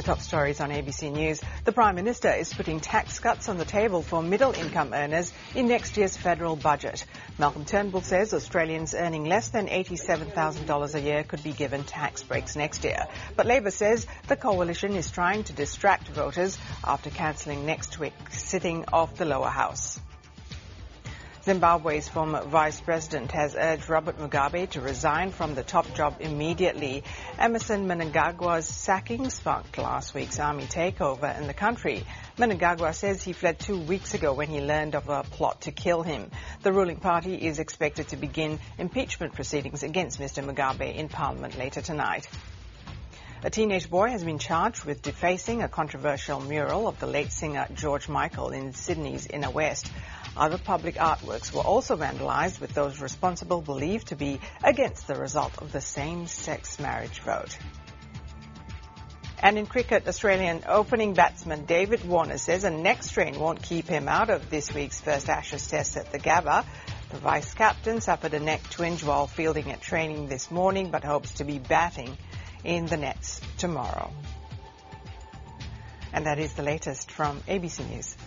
top stories on ABC News. The Prime Minister is putting tax cuts on the table for middle-income earners in next year's federal budget. Malcolm Turnbull says Australians earning less than $87,000 a year could be given tax breaks next year. But Labor says the coalition is trying to distract voters after cancelling next week's sitting of the lower house. Zimbabwe's former vice president has urged Robert Mugabe to resign from the top job immediately. Emmerson Mnangagwa's sacking sparked last week's army takeover in the country. Mnangagwa says he fled 2 weeks ago when he learned of a plot to kill him. The ruling party is expected to begin impeachment proceedings against Mr. Mugabe in Parliament later tonight. A teenage boy has been charged with defacing a controversial mural of the late singer George Michael in Sydney's Inner West. Other public artworks were also vandalised, with those responsible believed to be against the result of the same-sex marriage vote. And in cricket, Australian opening batsman David Warner says a neck strain won't keep him out of this week's first Ashes test at the Gabba. The vice-captain suffered a neck twinge while fielding at training this morning, but hopes to be batting in the nets tomorrow. And that is the latest from ABC News.